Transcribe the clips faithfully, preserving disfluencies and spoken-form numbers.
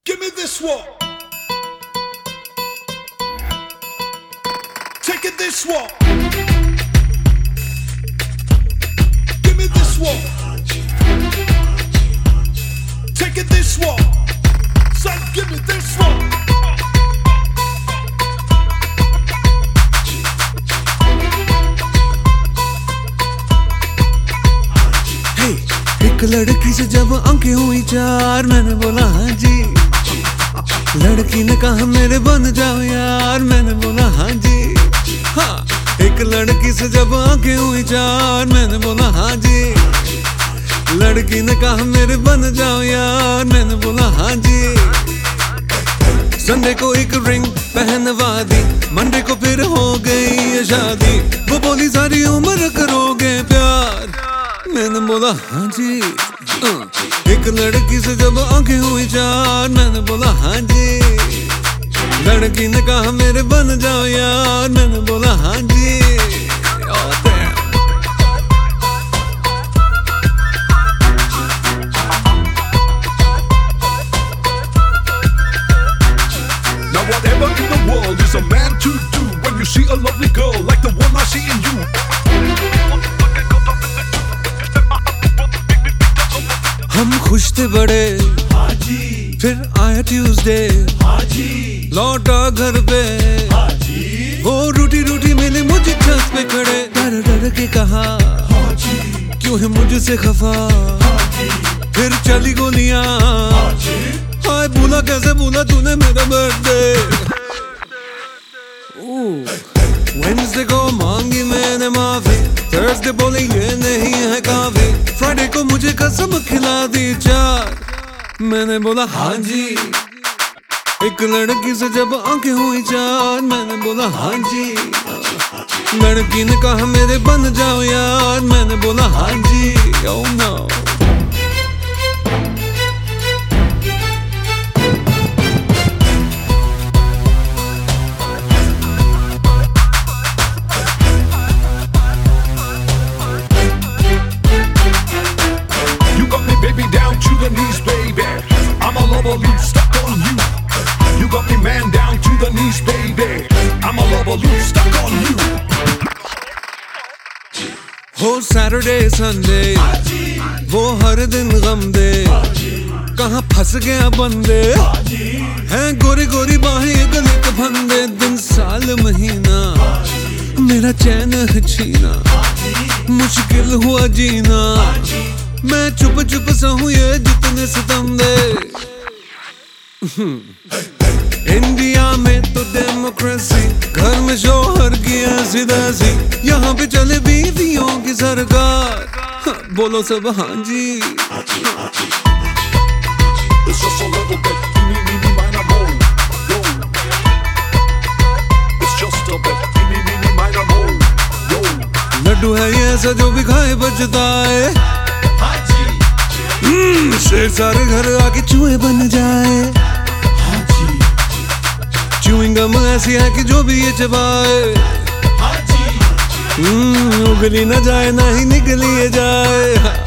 Give me this one. Take it this one. Give me this one. Take it this one. Son, give me this one. Hey, एक लड़की से जब आंखें हुई चार, मैंने बोला हाँ जी। लड़की ने कहा मेरे बन जाओ यार, मैंने बोला हाँ जी। हाँ, एक लड़की से जब आंखें हुई चार, मैंने बोला हाँ जी। लड़की ने कहा मेरे बन जाओ यार, मैंने बोला हाँ जी। संडे को एक रिंग पहनवा दी, मंडे को फिर हो गई ये शादी। वो बोली सारी उम्र करोगे प्यार, मैंने बोला हाँ जी। एक लड़की से जब आंखें हुई चार, मैंने बोला हाँ जी। लड़की ने कहा मेरे बन जाओ यार, मैंने बोला हाँ जी। Now whatever in the world is a man to do when you see a lovely girl like the one I see in you. हम खुश थे बड़े, फिर आया ट्यूसडे, लौटा घर पे, वो रूठी रूठी मिली मुझे छत पे खड़े। डर डर के कहा क्यों है मुझसे खफा, फिर चली गोलियां। हाय भूला कैसे भूला तूने मेरा बर्थडे। वेडनेसडे को मांगी मैंने माफी, थर्सडे बोले ये नहीं है काफी, फ्राइडे को मुझे कसम खिला दी चार, मैंने बोला हाँ जी। एक लड़की से जब आंखें हुई चार, मैंने बोला हाँ जी। लड़की ने कहा मेरे बन जाओ यार, मैंने बोला हाँ जी। Oh no. Baby, down to the knees, baby. I'm a lover, loose, stuck on you. You got me, man, down to the knees, baby. I'm a lover, loose, stuck on you. हो Saturday Sunday, वो हर दिन गम दे, कहाँ फंस गया बंदे, हैं गोरी गोरी बाहें गले के फंदे। दिन साल महीना मेरा चैन है छीना, मुश्किल हुआ जीना, मैं चुप चुप सहूं ये जितने सितम दे। इंडिया में तो डेमोक्रेसी, घर में शोहर की ऐसी तैसी, यहाँ पे चले बीवियों की सरकार। हाँ, बोलो सब हाँ जी। It's just a little bit, me, me, me, mine, I'm old, yo. It's just a bit, me, me, me, mine, I'm old, yo. Laddu है ये ऐसा जो भी खाए बचता है, हम्म, शेर सारे घर आके चूहे बन जाए। च्यूइंग गम ऐसी है कि जो भी ये चबाए, हम्म, उगली न जाए ना ही निकली ये जाए।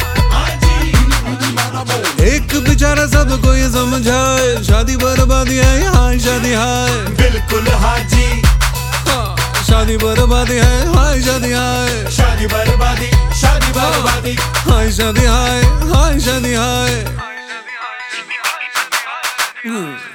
एक बेचारा सबको ये समझाए, शादी बर्बादी है हाय शादी हाय, बिल्कुल हाजी। शादी बर्बादी है हाय शादी हाय, शादी बर्बादी, शादी बर्बादी, हाय शादी हाय, हाय शादी हाय।